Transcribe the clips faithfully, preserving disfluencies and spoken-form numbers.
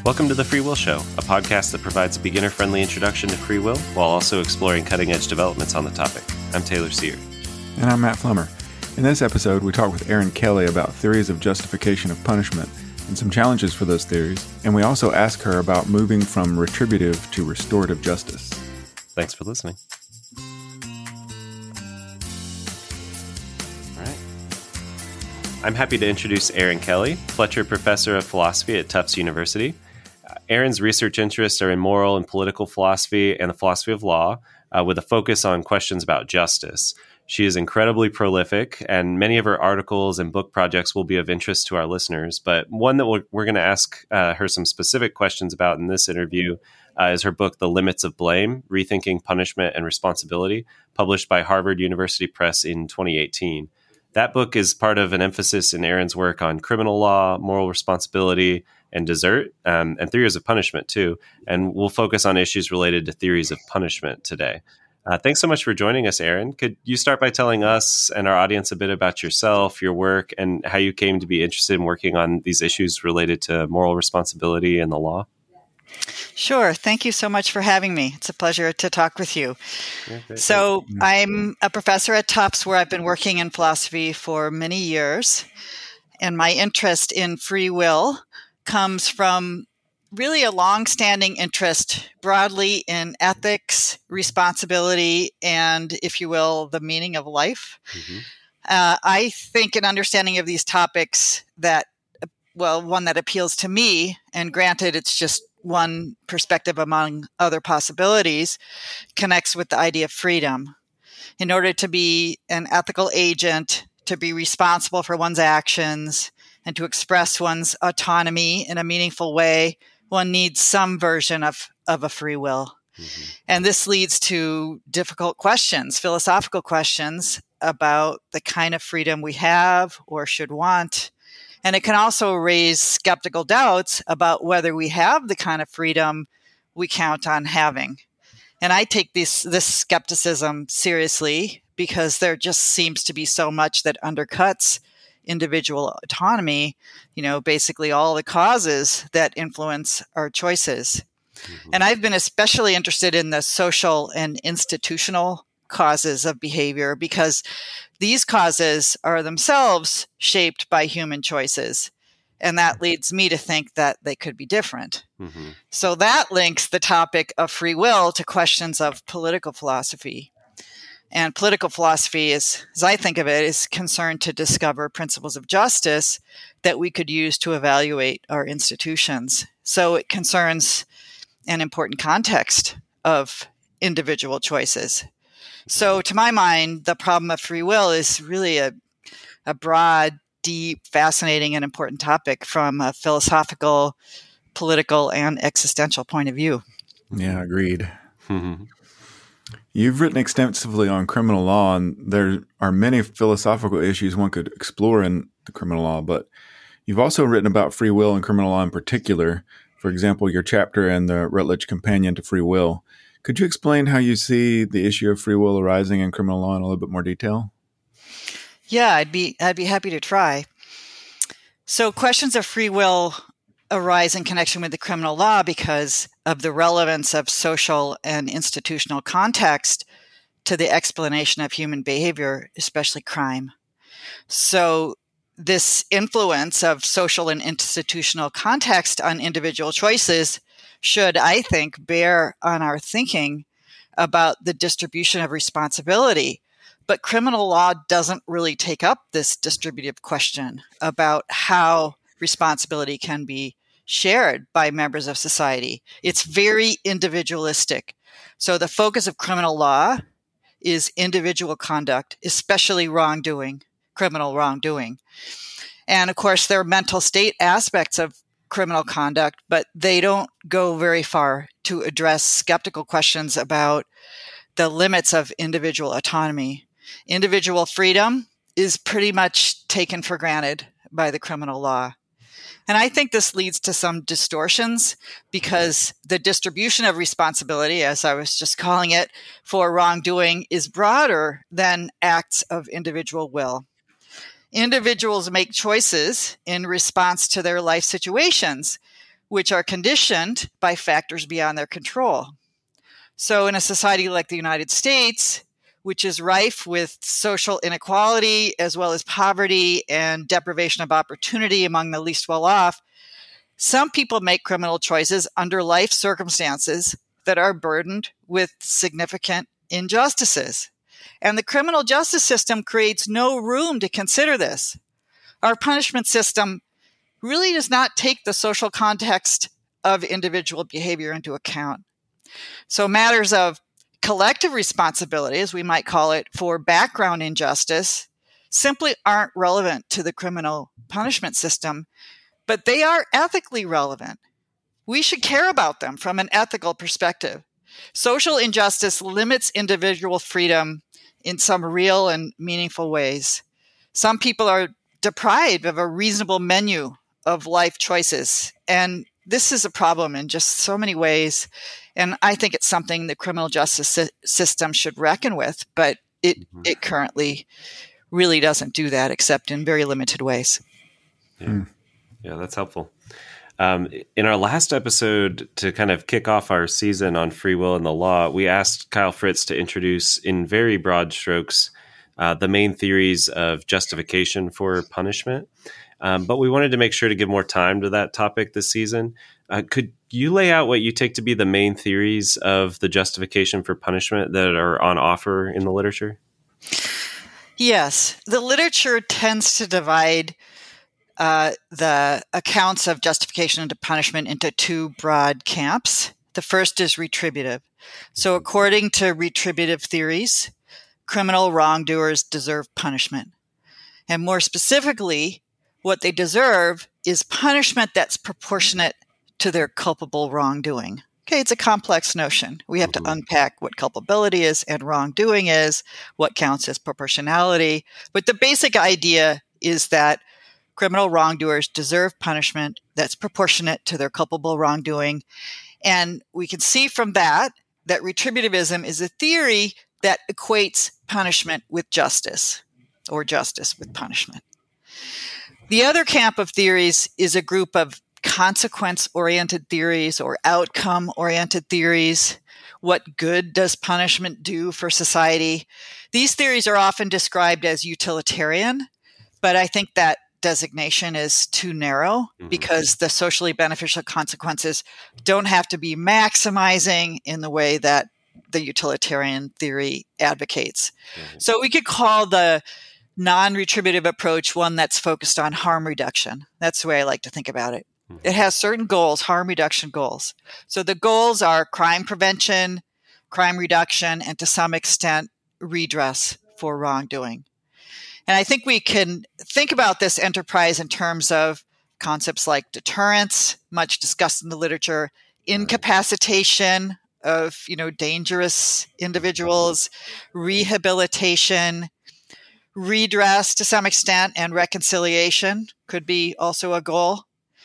Welcome to The Free Will Show, a podcast that provides a beginner-friendly introduction to free will while also exploring cutting-edge developments on the topic. I'm Taylor Sear. And I'm Matt Flummer. In this episode, we talk with Erin Kelly about theories of justification of punishment and some challenges for those theories, and we also ask her about moving from retributive to restorative justice. Thanks for listening. All right. I'm happy to introduce Erin Kelly, Fletcher Professor of Philosophy at Tufts University. Erin's research interests are in moral and political philosophy and the philosophy of law, uh, with a focus on questions about justice. She is incredibly prolific, and many of her articles and book projects will be of interest to our listeners. But one that we're, we're going to ask uh, her some specific questions about in this interview uh, is her book, The Limits of Blame, Rethinking Punishment and Responsibility, published by Harvard University Press in twenty eighteen. That book is part of an emphasis in Erin's work on criminal law, moral responsibility, and desert, um, and theories of punishment, too. And we'll focus on issues related to theories of punishment today. Uh, thanks so much for joining us, Erin. Could you start by telling us and our audience a bit about yourself, your work, and how you came to be interested in working on these issues related to moral responsibility and the law? Sure. Thank you so much for having me. It's a pleasure to talk with you. Yeah, so I'm a professor at Tufts, where I've been working in philosophy for many years. And my interest in free will comes from really a long-standing interest broadly in ethics, responsibility, and, if you will, the meaning of life. Mm-hmm. Uh, I think an understanding of these topics that, well, one that appeals to me, and granted, it's just one perspective among other possibilities, connects with the idea of freedom. In order to be an ethical agent, to be responsible for one's actions, and to express one's autonomy in a meaningful way, one needs some version of, of a free will. Mm-hmm. And this leads to difficult questions, philosophical questions about the kind of freedom we have or should want. And it can also raise skeptical doubts about whether we have the kind of freedom we count on having. And I take this, this skepticism seriously because there just seems to be so much that undercuts individual autonomy, you know, basically all the causes that influence our choices. Mm-hmm. And I've been especially interested in the social and institutional causes of behavior because these causes are themselves shaped by human choices. And that leads me to think that they could be different. Mm-hmm. So that links the topic of free will to questions of political philosophy. And political philosophy, is, as I think of it, is concerned to discover principles of justice that we could use to evaluate our institutions. So it concerns an important context of individual choices. So to my mind, the problem of free will is really a, a broad, deep, fascinating, and important topic from a philosophical, political, and existential point of view. Yeah, agreed. Mm-hmm. You've written extensively on criminal law, and there are many philosophical issues one could explore in the criminal law, but you've also written about free will and criminal law in particular. For example, your chapter in the Routledge Companion to Free Will. Could you explain how you see the issue of free will arising in criminal law in a little bit more detail? Yeah, I'd be I'd be happy to try. So questions of free will arise in connection with the criminal law because of the relevance of social and institutional context to the explanation of human behavior, especially crime. So this influence of social and institutional context on individual choices should, I think, bear on our thinking about the distribution of responsibility. But criminal law doesn't really take up this distributive question about how responsibility can be shared by members of society. It's very individualistic. So the focus of criminal law is individual conduct, especially wrongdoing, criminal wrongdoing. And of course, there are mental state aspects of criminal conduct, but they don't go very far to address skeptical questions about the limits of individual autonomy. Individual freedom is pretty much taken for granted by the criminal law. And I think this leads to some distortions because the distribution of responsibility, as I was just calling it, for wrongdoing is broader than acts of individual will. Individuals make choices in response to their life situations, which are conditioned by factors beyond their control. So in a society like the United States, which is rife with social inequality as well as poverty and deprivation of opportunity among the least well-off, some people make criminal choices under life circumstances that are burdened with significant injustices. And the criminal justice system creates no room to consider this. Our punishment system really does not take the social context of individual behavior into account. So matters of collective responsibility, as we might call it, for background injustice simply aren't relevant to the criminal punishment system, but they are ethically relevant. We should care about them from an ethical perspective. Social injustice limits individual freedom in some real and meaningful ways. Some people are deprived of a reasonable menu of life choices. And this is a problem in just so many ways. And I think it's something the criminal justice si- system should reckon with, but it, mm-hmm. it currently really doesn't do that except in very limited ways. Yeah, yeah, that's helpful. Um, in our last episode, to kind of kick off our season on free will and the law, we asked Kyle Fritz to introduce in very broad strokes uh, the main theories of justification for punishment. Um, but we wanted to make sure to give more time to that topic this season. Uh, could you lay out what you take to be the main theories of the justification for punishment that are on offer in the literature? Yes. The literature tends to divide uh, the accounts of justification and punishment into two broad camps. The first is retributive. So according to retributive theories, criminal wrongdoers deserve punishment. And more specifically, what they deserve is punishment that's proportionate to their culpable wrongdoing. Okay, it's a complex notion. We have mm-hmm. to unpack what culpability is and wrongdoing is, what counts as proportionality. But the basic idea is that criminal wrongdoers deserve punishment that's proportionate to their culpable wrongdoing. And we can see from that that retributivism is a theory that equates punishment with justice, or justice with punishment. The other camp of theories is a group of consequence-oriented theories or outcome-oriented theories. What good does punishment do for society? These theories are often described as utilitarian, but I think that designation is too narrow mm-hmm. because the socially beneficial consequences don't have to be maximizing in the way that the utilitarian theory advocates. Mm-hmm. So we could call the non-retributive approach one that's focused on harm reduction. That's the way I like to think about it. Mm-hmm. It has certain goals, harm reduction goals. So the goals are crime prevention, crime reduction, and to some extent, redress for wrongdoing. And I think we can think about this enterprise in terms of concepts like deterrence, much discussed in the literature, incapacitation of, you know, dangerous individuals, rehabilitation, redress to some extent, and reconciliation could be also a goal.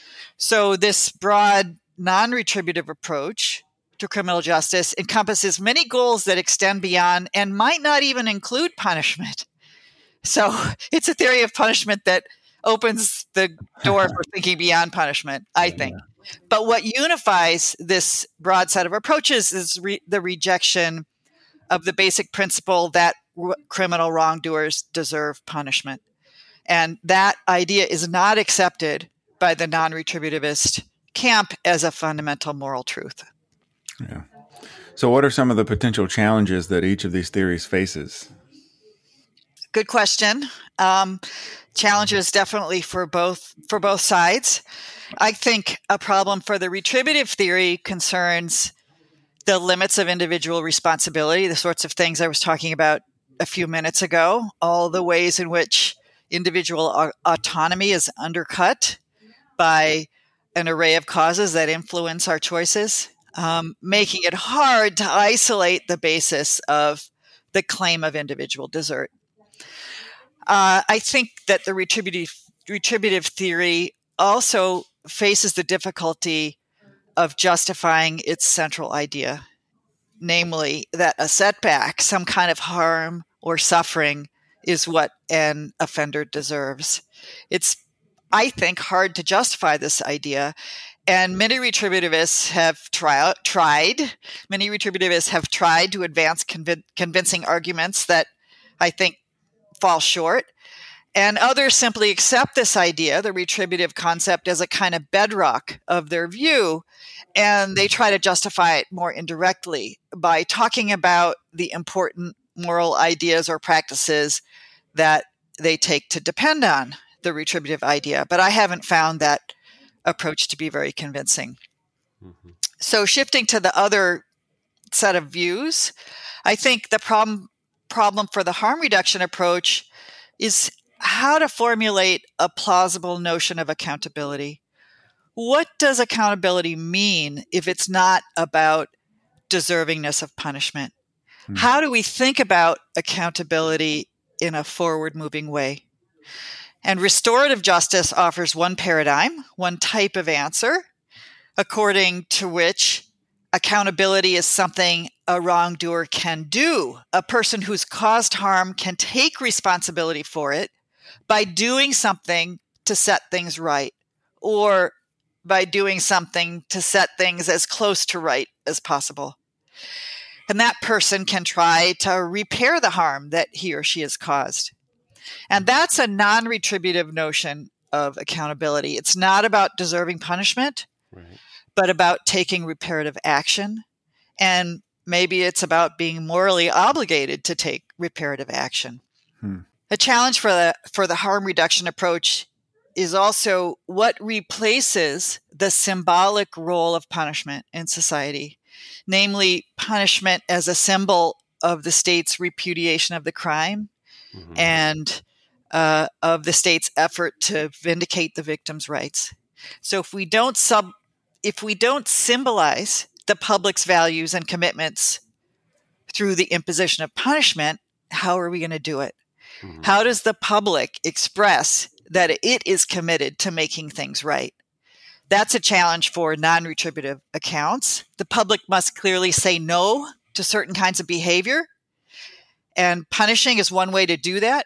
So this broad non-retributive approach to criminal justice encompasses many goals that extend beyond and might not even include punishment. So it's a theory of punishment that opens the door for thinking beyond punishment, I think. Yeah. But what unifies this broad set of approaches is re- the rejection of the basic principle that r- criminal wrongdoers deserve punishment. And that idea is not accepted by the non-retributivist camp as a fundamental moral truth. Yeah. So what are some of the potential challenges that each of these theories faces? Good question. Um, challenges definitely for both for both sides. I think a problem for the retributive theory concerns the limits of individual responsibility, the sorts of things I was talking about a few minutes ago, all the ways in which individual a- autonomy is undercut by an array of causes that influence our choices, um, making it hard to isolate the basis of the claim of individual desert. Uh, I think that the retributive, retributive theory also faces the difficulty of justifying its central idea, namely that a setback, some kind of harm or suffering, is what an offender deserves. It's, I think, hard to justify this idea, And many retributivists have try- tried, many retributivists have tried to advance conv- convincing arguments that I think fall short. And others simply accept this idea, the retributive concept, as a kind of bedrock of their view. And they try to justify it more indirectly by talking about the important moral ideas or practices that they take to depend on the retributive idea. But I haven't found that approach to be very convincing. Mm-hmm. So shifting to the other set of views, I think the problem problem for the harm reduction approach is how to formulate a plausible notion of accountability. What does accountability mean if it's not about deservingness of punishment? Mm-hmm. How do we think about accountability in a forward-moving way? And restorative justice offers one paradigm, one type of answer, according to which accountability is something a wrongdoer can do. A person who's caused harm can take responsibility for it by doing something to set things right, or by doing something to set things as close to right as possible. And that person can try to repair the harm that he or she has caused. And that's a non-retributive notion of accountability. It's not about deserving punishment, right, but about taking reparative action. And maybe it's about being morally obligated to take reparative action. Hmm. A challenge for the for the harm reduction approach is also what replaces the symbolic role of punishment in society, namely punishment as a symbol of the state's repudiation of the crime, mm-hmm, and uh, of the state's effort to vindicate the victim's rights. So if we don't sub, if we don't symbolize the public's values and commitments through the imposition of punishment, how are we going to do it? Mm-hmm. How does the public express that it is committed to making things right? That's a challenge for non-retributive accounts. The public must clearly say no to certain kinds of behavior, and punishing is one way to do that.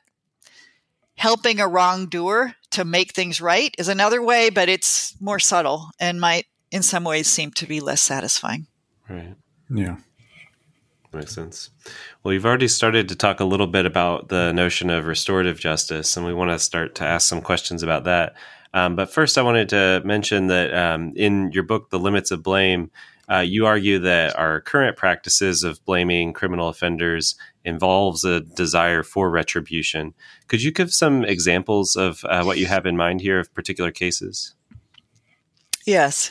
Helping a wrongdoer to make things right is another way, but it's more subtle and might, in some ways, seem to be less satisfying. Right. Yeah. Makes sense. Well, you've already started to talk a little bit about the notion of restorative justice, and we want to start to ask some questions about that. Um, but first, I wanted to mention that um, in your book, The Limits of Blame, uh, you argue that our current practices of blaming criminal offenders involves a desire for retribution. Could you give some examples of uh, what you have in mind here of particular cases? Yes.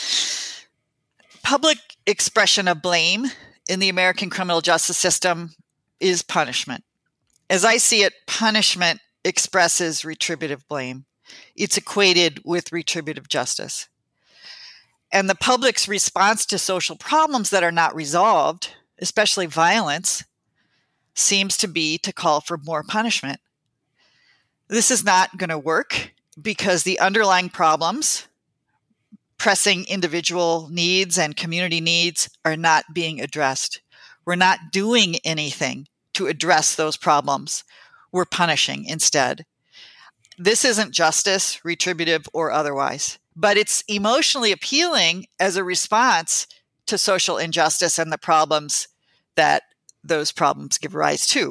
Public expression of blame in the American criminal justice system is punishment. As I see it, punishment expresses retributive blame. It's equated with retributive justice. And the public's response to social problems that are not resolved, especially violence, seems to be to call for more punishment. This is not going to work because the underlying problems, pressing individual needs and community needs, are not being addressed. We're not doing anything to address those problems. We're punishing instead. This isn't justice, retributive or otherwise, but it's emotionally appealing as a response to social injustice and the problems that those problems give rise to.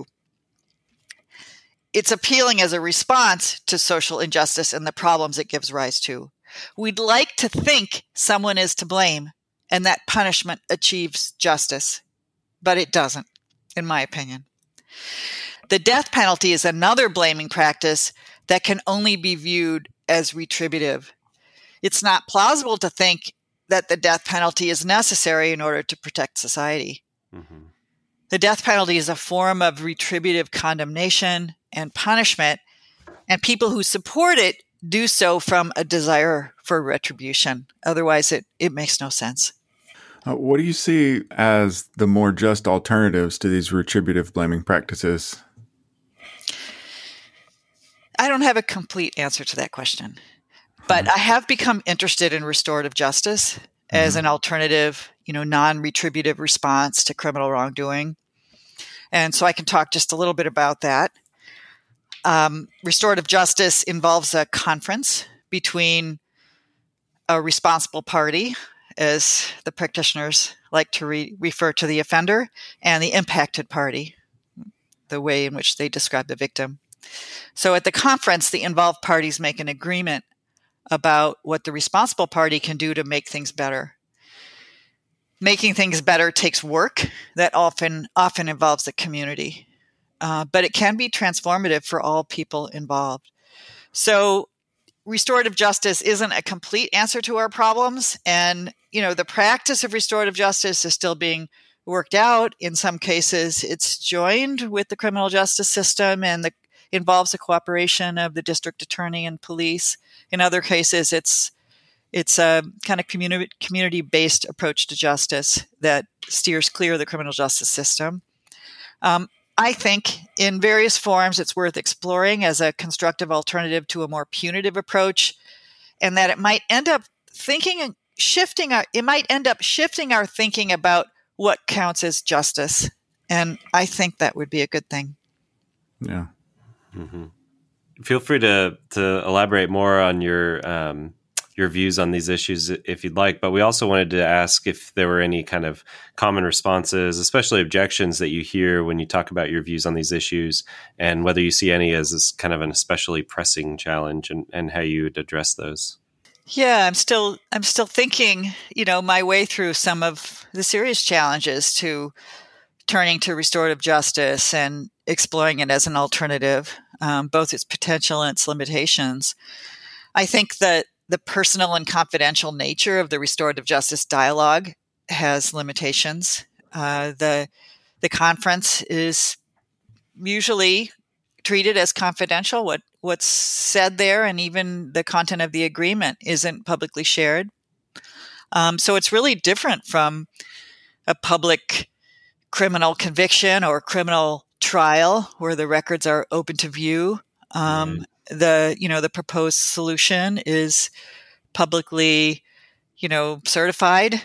It's appealing as a response to social injustice and the problems it gives rise to. We'd like to think someone is to blame and that punishment achieves justice, but it doesn't, in my opinion. The death penalty is another blaming practice that can only be viewed as retributive. It's not plausible to think that the death penalty is necessary in order to protect society. Mm-hmm. The death penalty is a form of retributive condemnation and punishment, and people who support it do so from a desire for retribution. Otherwise, it, it makes no sense. Uh, what do you see as the more just alternatives to these retributive blaming practices? I don't have a complete answer to that question, but mm-hmm. I have become interested in restorative justice mm-hmm. as an alternative, you know, non-retributive response to criminal wrongdoing. And so I can talk just a little bit about that. Um, restorative justice involves a conference between a responsible party, as the practitioners like to re- refer to the offender, and the impacted party, the way in which they describe the victim. So at the conference, the involved parties make an agreement about what the responsible party can do to make things better. Making things better takes work that often often involves the community, uh, but it can be transformative for all people involved. So restorative justice isn't a complete answer to our problems, and you know the practice of restorative justice is still being worked out. In some cases, it's joined with the criminal justice system and the, involves the cooperation of the district attorney and police. In other cases, it's it's a kind of community community-based approach to justice that steers clear of the criminal justice system. Um, I think in various forms it's worth exploring as a constructive alternative to a more punitive approach, and that it might end up thinking shifting our, it might end up shifting our thinking about what counts as justice. And I think that would be a good thing. Yeah. Mm-hmm. Feel free to to elaborate more on your um, your views on these issues if you'd like. But we also wanted to ask if there were any kind of common responses, especially objections that you hear when you talk about your views on these issues, and whether you see any as this kind of an especially pressing challenge, and, and how you would address those. Yeah, I'm still I'm still thinking, you know, my way through some of the serious challenges to turning to restorative justice and exploring it as an alternative, um, both its potential and its limitations. I think that the personal and confidential nature of the restorative justice dialogue has limitations. Uh, the the conference is usually treated as confidential. What what's said there, and even the content of the agreement, isn't publicly shared. Um, so it's really different from a public criminal conviction or criminal trial where the records are open to view. Um, right. The you know the proposed solution is publicly, you know, certified.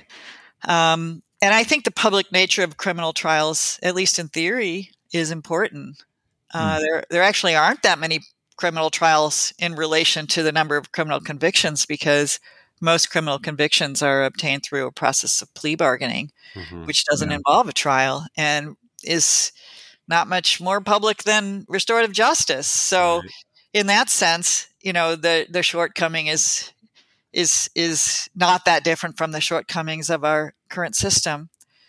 Um, and I think the public nature of criminal trials, at least in theory, is important. Uh, mm. There, there actually aren't that many criminal trials in relation to the number of criminal convictions, because most criminal convictions are obtained through a process of plea bargaining, mm-hmm. which doesn't yeah. involve a trial and is not much more public than restorative justice. So right. in that sense, you know, the, the shortcoming is is is not that different from the shortcomings of our current system.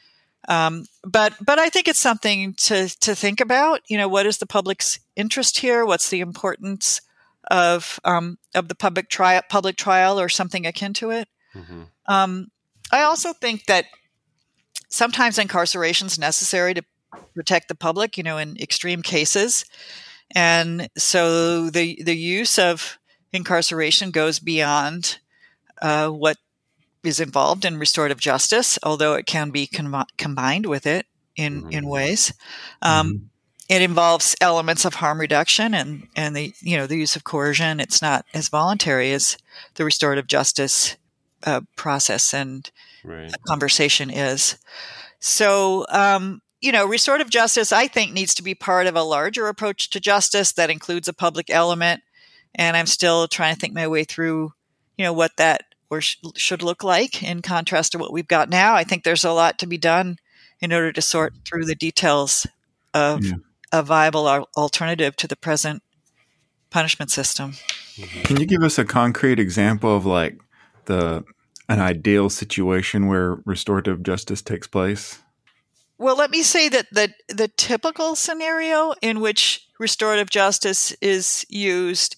Um, but but I think it's something to to think about. You know, what is the public's interest here? What's the importance of um, of the public trial, public trial, or something akin to it? Mm-hmm. Um, I also think that sometimes incarceration is necessary to protect the public. You know, in extreme cases, and so the the use of incarceration goes beyond uh, what is involved in restorative justice, although it can be com- combined with it in, mm-hmm. in ways. Um, mm-hmm. It involves elements of harm reduction and, and the, you know, the use of coercion. It's not as voluntary as the restorative justice uh, process and right. conversation is. So, um, you know, restorative justice, I think, needs to be part of a larger approach to justice that includes a public element. And I'm still trying to think my way through, you know, what that or sh- should look like in contrast to what we've got now. I think there's a lot to be done in order to sort through the details of yeah. a viable al- alternative to the present punishment system. Can you give us a concrete example of like the an ideal situation where restorative justice takes place? Well, let me say that the the typical scenario in which restorative justice is used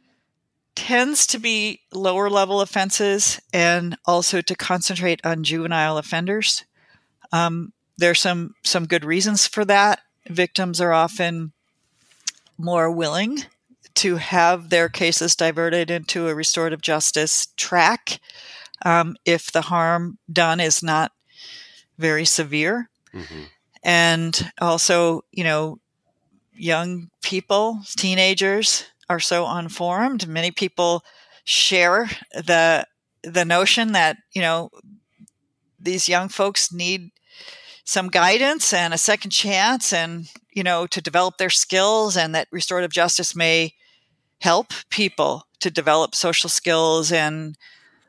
tends to be lower level offenses and also to concentrate on juvenile offenders. Um, there's some some good reasons for that. Victims are often more willing to have their cases diverted into a restorative justice track um, if the harm done is not very severe. Mm-hmm. And also, you know, young people, teenagers, are so unformed. Many people share the the notion that, you know, these young folks need some guidance and a second chance and, you know, to develop their skills, and that restorative justice may help people to develop social skills and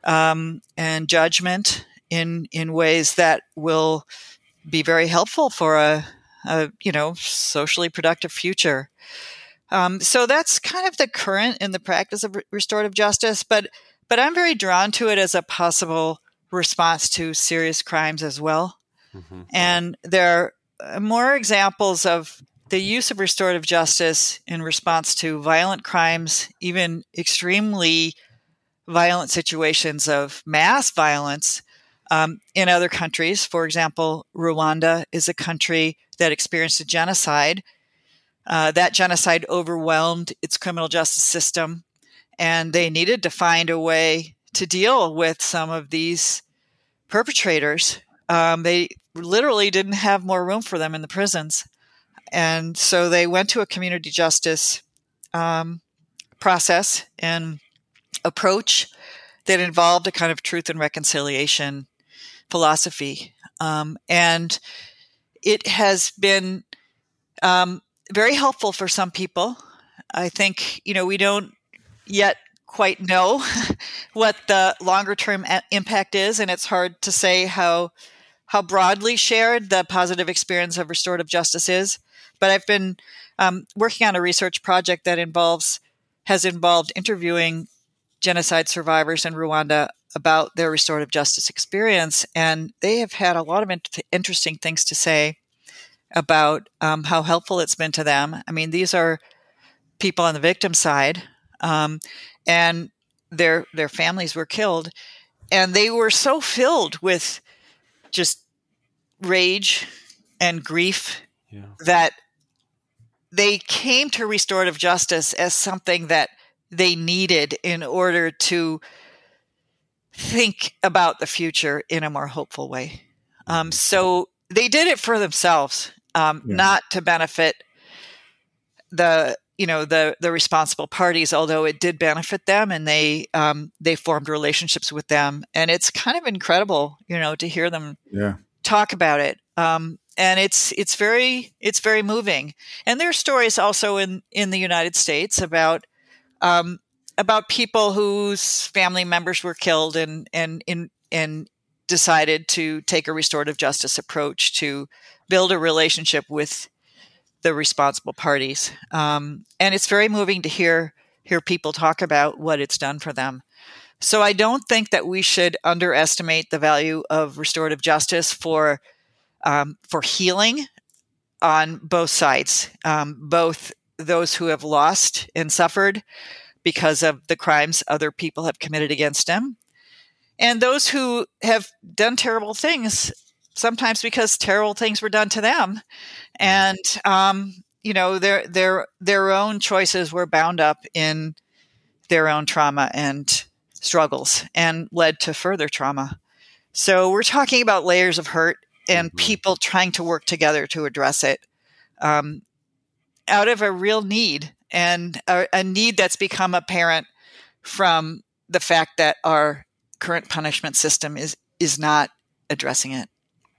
um, and judgment in in ways that will be very helpful for a, a you know socially productive future. Um, so that's kind of the current in the practice of re- restorative justice, but but I'm very drawn to it as a possible response to serious crimes as well. Mm-hmm. And there are more examples of the use of restorative justice in response to violent crimes, even extremely violent situations of mass violence um, in other countries. For example, Rwanda is a country that experienced a genocide. Uh, that genocide overwhelmed its criminal justice system, and they needed to find a way to deal with some of these perpetrators. Um, they literally didn't have more room for them in the prisons. And so they went to a community justice um, process and approach that involved a kind of truth and reconciliation philosophy. Um, and it has been um, very helpful for some people. I think, you know, we don't yet quite know what the longer term a- impact is, and it's hard to say how how broadly shared the positive experience of restorative justice is. But I've been um, working on a research project that involves has involved interviewing genocide survivors in Rwanda about their restorative justice experience, and they have had a lot of in- interesting things to say about um, how helpful it's been to them. I mean, these are people on the victim side, um, and their their families were killed, and they were so filled with just rage and grief yeah. that they came to restorative justice as something that they needed in order to think about the future in a more hopeful way. Um, so they did it for themselves, um, yeah. not to benefit the you know the the responsible parties, although it did benefit them, and they um, they formed relationships with them, and it's kind of incredible, you know, to hear them yeah. talk about it. Um, and it's it's very it's very moving. And there are stories also in, in the United States about um, about people whose family members were killed and and in and decided to take a restorative justice approach to build a relationship with the responsible parties. Um, and it's very moving to hear hear people talk about what it's done for them. So I don't think that we should underestimate the value of restorative justice for um, for healing on both sides, um, both those who have lost and suffered because of the crimes other people have committed against them, and those who have done terrible things, sometimes because terrible things were done to them, and um, you know their their their own choices were bound up in their own trauma and struggles and led to further trauma. So we're talking about layers of hurt and mm-hmm. people trying to work together to address it um, out of a real need, and a, a need that's become apparent from the fact that our current punishment system is is not addressing it.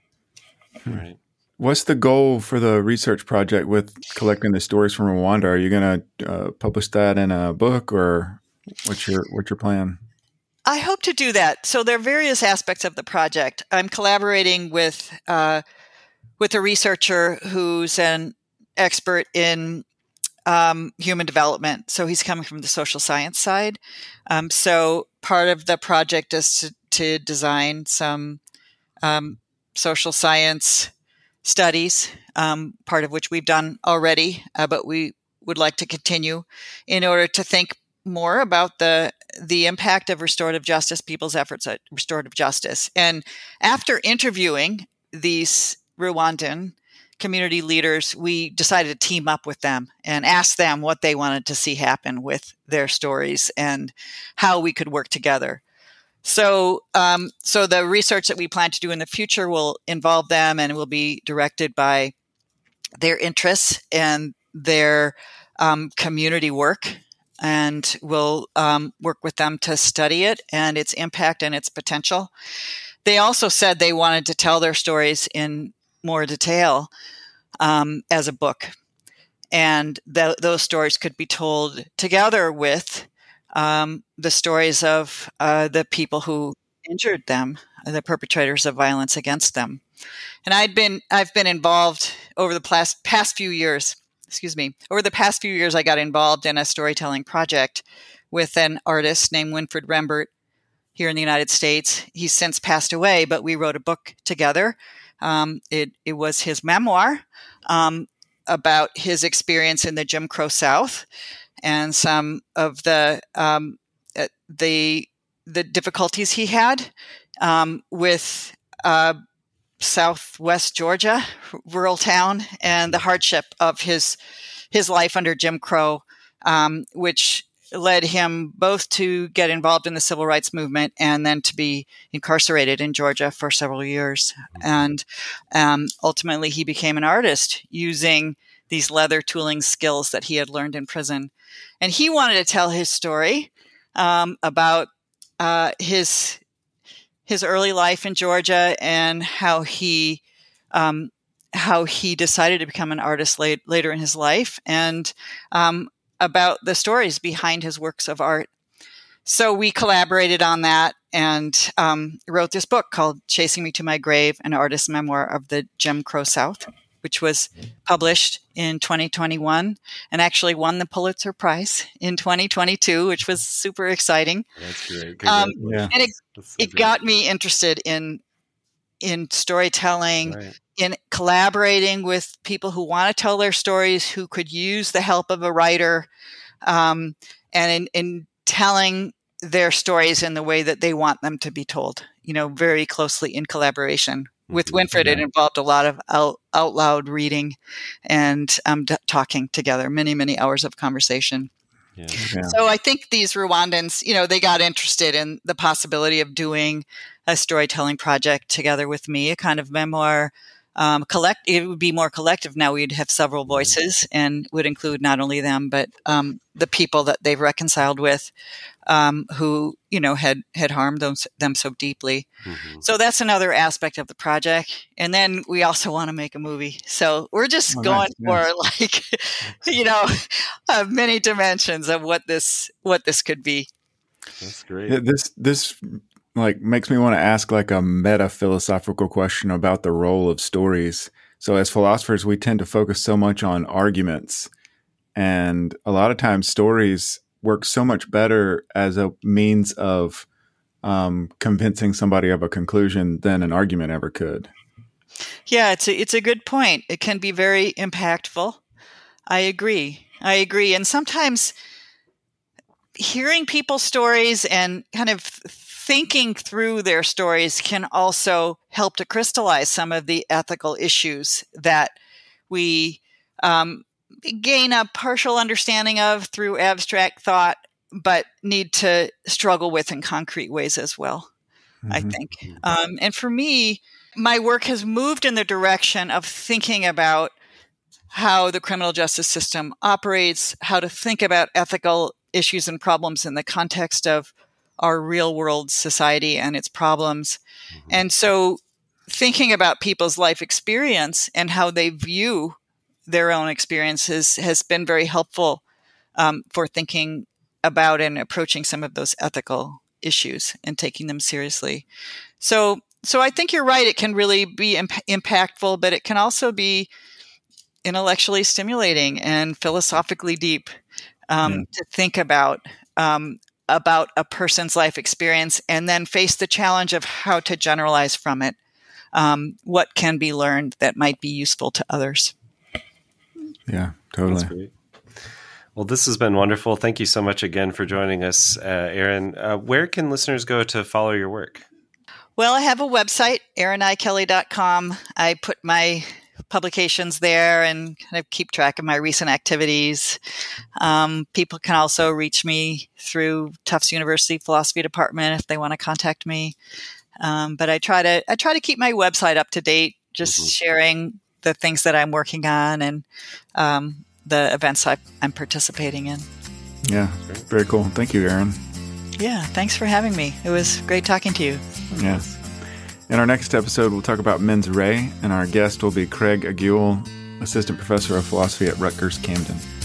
Right. What's the goal for the research project with collecting the stories from Rwanda? Are you going to uh, publish that in a book, or what's your what's your plan? I hope to do that. So there are various aspects of the project. I'm collaborating with uh, with a researcher who's an expert in um, human development. So he's coming from the social science side. Um, so part of the project is to, to design some um, social science studies, um, part of which we've done already, uh, but we would like to continue in order to think more about the the impact of restorative justice, people's efforts at restorative justice. And after interviewing these Rwandan community leaders, we decided to team up with them and ask them what they wanted to see happen with their stories and how we could work together. So, um, so the research that we plan to do in the future will involve them and will be directed by their interests and their um, community work. And we'll um, work with them to study it and its impact and its potential. They also said they wanted to tell their stories in more detail um, as a book. And th- those stories could be told together with um, the stories of uh, the people who injured them, the perpetrators of violence against them. And I'd been I've been involved over the past past few years. Excuse me. Over the past few years, I got involved in a storytelling project with an artist named Winfred Rembert here in the United States. He's since passed away, but we wrote a book together. Um, it it was his memoir um, about his experience in the Jim Crow South and some of the um, uh, the the difficulties he had um, with uh, Southwest Georgia, rural town, and the hardship of his his life under Jim Crow, um, which led him both to get involved in the civil rights movement and then to be incarcerated in Georgia for several years. And um, ultimately, he became an artist using these leather tooling skills that he had learned in prison. And he wanted to tell his story um, about uh, his his early life in Georgia and how he um, how he decided to become an artist late, later in his life, and um, about the stories behind his works of art. So we collaborated on that and um, wrote this book called Chasing Me to My Grave, an artist's memoir of the Jim Crow South, which was published in twenty twenty-one and actually won the Pulitzer Prize in twenty twenty-two, which was super exciting. That's great. Um, Yeah. and it, That's so it great. got me interested in in storytelling, Right. in collaborating with people who want to tell their stories, who could use the help of a writer, um, and in, in telling their stories in the way that they want them to be told, you know, very closely in collaboration. With Mhm. Winfred, it Yeah. involved a lot of out, out loud reading and um, d- talking together, many, many hours of conversation. Yeah. Yeah. So I think these Rwandans, you know, they got interested in the possibility of doing a storytelling project together with me, a kind of memoir. Um, collect. It would be more collective now. We'd have several voices and would include not only them, but um, the people that they've reconciled with, um, who you know had had harmed them, them so deeply. Mhm. So that's another aspect of the project. And then we also want to make a movie. So we're just Oh, going nice. Yeah. for like, you know, uh, many dimensions of what this what this could be. That's great. Yeah, this this like makes me want to ask like a meta philosophical question about the role of stories. So as philosophers, we tend to focus so much on arguments, and a lot of times stories work so much better as a means of um, convincing somebody of a conclusion than an argument ever could. Yeah, it's a, it's a good point. It can be very impactful. I agree. I agree. And sometimes hearing people's stories and kind of thinking through their stories can also help to crystallize some of the ethical issues that we um, gain a partial understanding of through abstract thought, but need to struggle with in concrete ways as well, I Mhm. think. Um, and for me, my work has moved in the direction of thinking about how the criminal justice system operates, how to think about ethical issues and problems in the context of our real world society and its problems. Mhm. And so thinking about people's life experience and how they view their own experiences has been very helpful um, for thinking about and approaching some of those ethical issues and taking them seriously. So, so I think you're right. It can really be imp- impactful, but it can also be intellectually stimulating and philosophically deep um, Yeah. to think about um, about a person's life experience and then face the challenge of how to generalize from it. Um, what can be learned that might be useful to others. Yeah, That's totally. great. Well, this has been wonderful. Thank you so much again for joining us, uh, Erin. Uh, where can listeners go to follow your work? Well, I have a website, erin i kelly dot com. I put my publications there and kind of keep track of my recent activities. Um, people can also reach me through Tufts University Philosophy Department if they want to contact me. Um, but I try to I try to keep my website up to date, just Mhm. sharing the things that I'm working on and um, the events I, I'm participating in. Yeah, very cool. Thank you, Erin. Yeah, thanks for having me. It was great talking to you. Yeah. In our next episode, we'll talk about mens rea, and our guest will be Craig Aguil, Assistant Professor of Philosophy at Rutgers Camden.